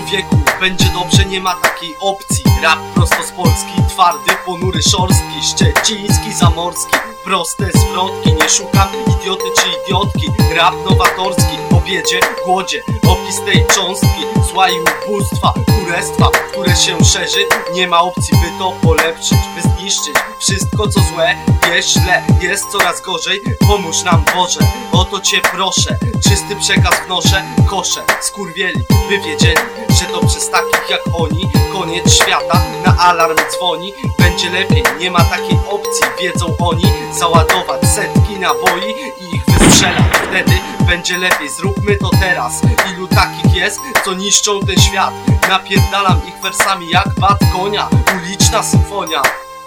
Człowieku, będzie dobrze, nie ma takiej opcji. Rap prosto z Polski, twardy, ponury, szorstki, szczeciński, zamorski. Proste zwrotki, nie szukam idioty czy idiotki. Rap nowatorski, o biedzie, głodzie, opis tej cząstki zła i ubóstwa, kurestwa, które się szerzy. Nie ma opcji, by to polepszyć, by zniszczyć wszystko co złe. Jest źle, jest coraz gorzej, pomóż nam Boże, o to Cię proszę. Czysty przekaz wnoszę, koszę, skurwieli, by wiedzieli, że to przez takich jak oni koniec świata, na alarm dzwoni. Będzie lepiej, nie ma takiej opcji, wiedzą oni. Załadować setki naboi i ich wystrzelać, wtedy będzie lepiej. Zróbmy to teraz. Ilu takich jest, co niszczą ten świat? Napierdalam ich wersami jak bat konia, uliczna symfonia.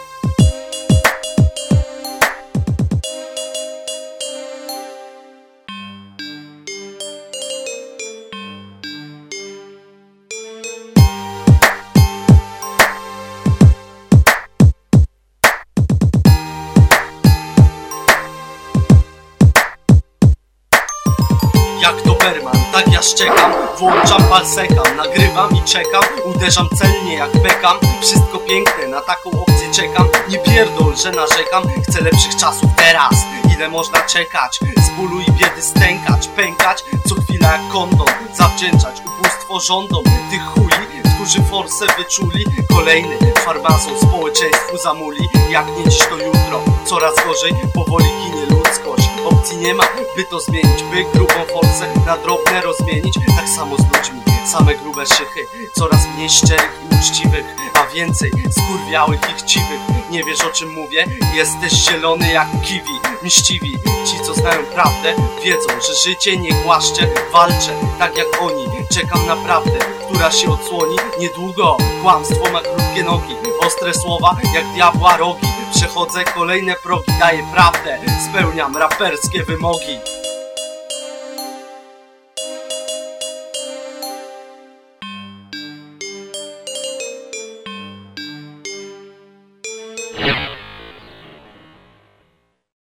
Jak Doberman, tak ja szczekam, włączam palsekam, nagrywam i czekam, uderzam celnie jak Beckham. Wszystko piękne, na taką opcję czekam. Nie pierdol, że narzekam, chcę lepszych czasów teraz. Ile można czekać, z bólu i biedy stękać, pękać co chwila jak kondom, zawdzięczać ubóstwo rządom tych chuli, którzy forsę wyczuli. Kolejny farmazon społeczeństwu zamuli. Jak nie dziś to jutro, coraz gorzej, powoli ginie ludzkość. Opcji nie ma, by to zmienić, by grubą forsę na drobne rozmienić. Tak samo z ludźmi, same grube szychy, coraz mniej szczerych i uczciwych, a więcej skurwiałych i chciwych. Nie wiesz o czym mówię? Jesteś zielony jak kiwi, mściwi. Ci co znają prawdę wiedzą, że życie nie głaszczę, walczę tak jak oni. Czekam na prawdę, która się odsłoni niedługo. Kłamstwo ma krótkie nogi, ostre słowa jak diabła rogi. Przechodzę kolejne progi, daję prawdę, spełniam raperskie wymogi.